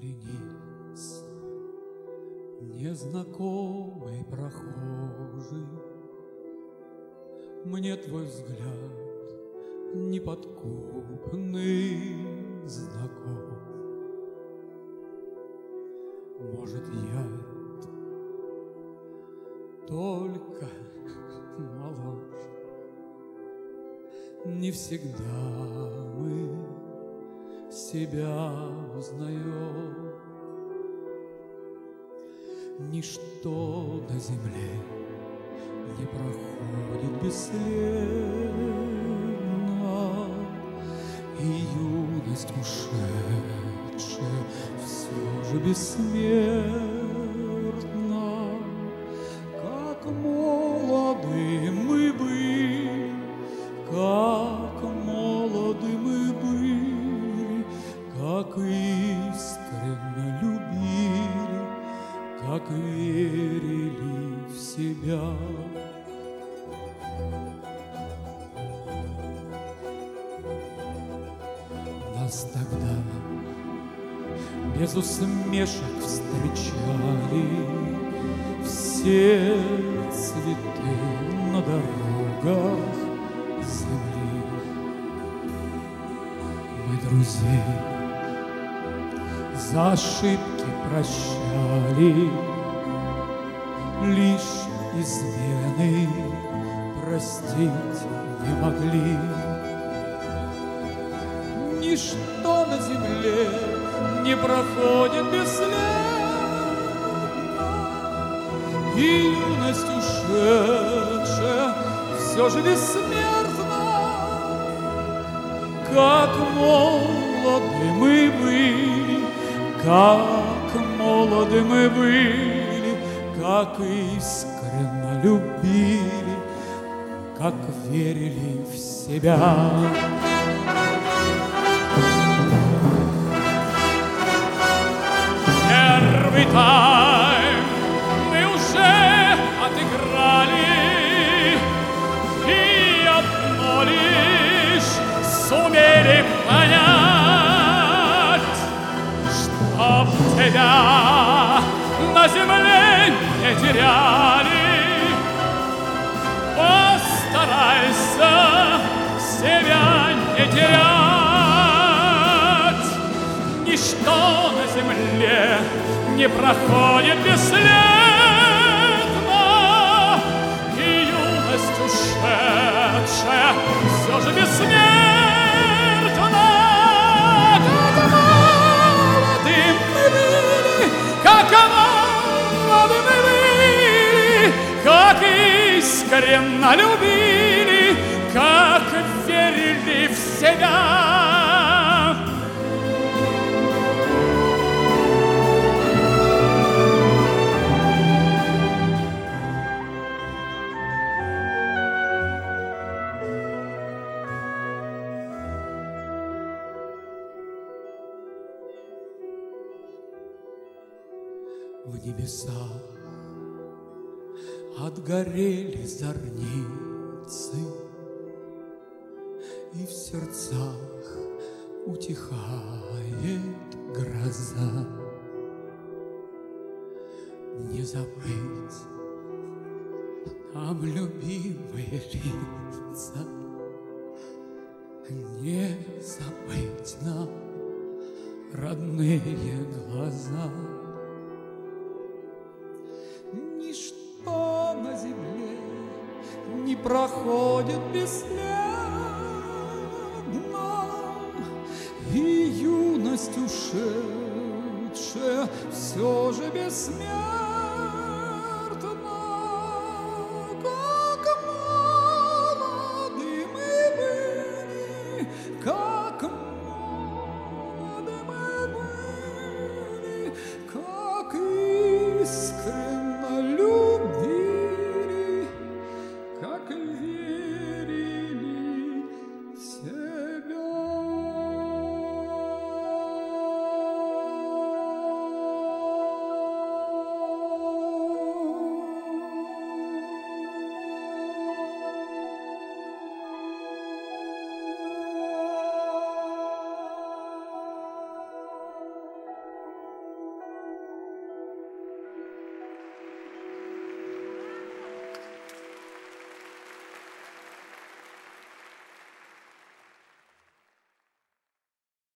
Оглянись, незнакомый прохожий, мне твой взгляд неподкупный знаком. Может, я только моложе, не всегда мы себя узнаем. Ничто на земле не проходит бесследно, и юность ушедшая все же бессмертна. Как молоды мы были, как молоды мы были, как искренне любили, как верили в себя. Нас тогда без усмешек встречали все цветы на дорогах земли. Мы друзей за ошибки прощали, лишь измены простить не могли. Ничто на земле не проходит бесследно, и юность ушедшая все же бессмертна. Как молоды мы были, как молоды мы были, как искренне любили, как верили в себя. Первый тайм мы уже отыграли, и одно лишь сумели понять, чтоб тебя на земле не теряли. Постарайся себя не терять. Ничто на земле не проходит бесследно, и юность ушедшая все же бессмертна. Как молоды мы были, как искренне любили, как верили в себя. В небесах отгорели зорницы, и в сердцах утихает гроза. Не забыть нам любимые лица, не забыть нам родные глаза. Ничто на земле не проходит бесследно, и юность ушедшая все же бессмертна.